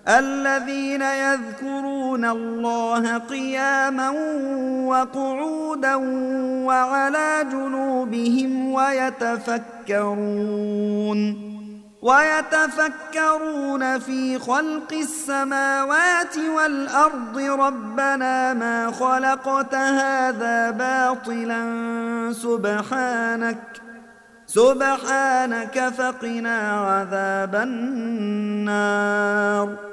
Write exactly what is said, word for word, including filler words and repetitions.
الذين يذكرون الله قياما وقعودا وعلى جنوبهم ويتفكرون ويتفكرون في خلق السماوات والأرض ربنا ما خلقت هذا باطلا سبحانك سبحانك فقنا عذاب النار